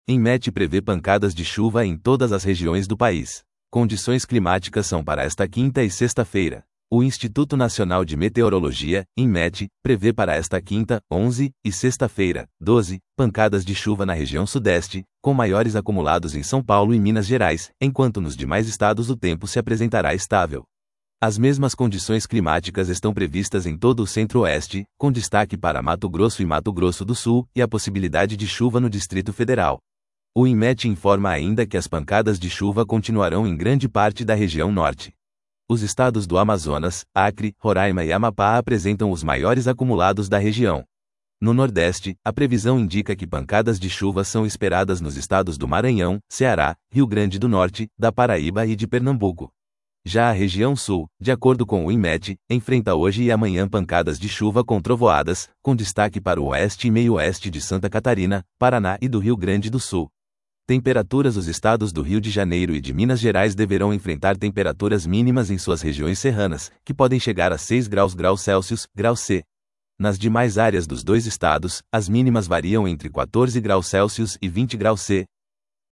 INMET prevê pancadas de chuva em todas as regiões do país. Condições climáticas são para esta quinta e sexta-feira. O Instituto Nacional de Meteorologia, INMET, prevê para esta quinta, 11, e sexta-feira, 12, pancadas de chuva na região sudeste, com maiores acumulados em São Paulo e Minas Gerais, enquanto nos demais estados o tempo se apresentará estável. As mesmas condições climáticas estão previstas em todo o centro-oeste, com destaque para Mato Grosso e Mato Grosso do Sul, e a possibilidade de chuva no Distrito Federal. O INMET informa ainda que as pancadas de chuva continuarão em grande parte da região norte. Os estados do Amazonas, Acre, Roraima e Amapá apresentam os maiores acumulados da região. No Nordeste, a previsão indica que pancadas de chuva são esperadas nos estados do Maranhão, Ceará, Rio Grande do Norte, da Paraíba e de Pernambuco. Já a região Sul, de acordo com o INMET, enfrenta hoje e amanhã pancadas de chuva com trovoadas, com destaque para o oeste e meio-oeste de Santa Catarina, Paraná e do Rio Grande do Sul. Temperaturas: os estados do Rio de Janeiro e de Minas Gerais deverão enfrentar temperaturas mínimas em suas regiões serranas, que podem chegar a 6 graus Celsius, grau C. Nas demais áreas dos dois estados, as mínimas variam entre 14 graus Celsius e 20 graus C.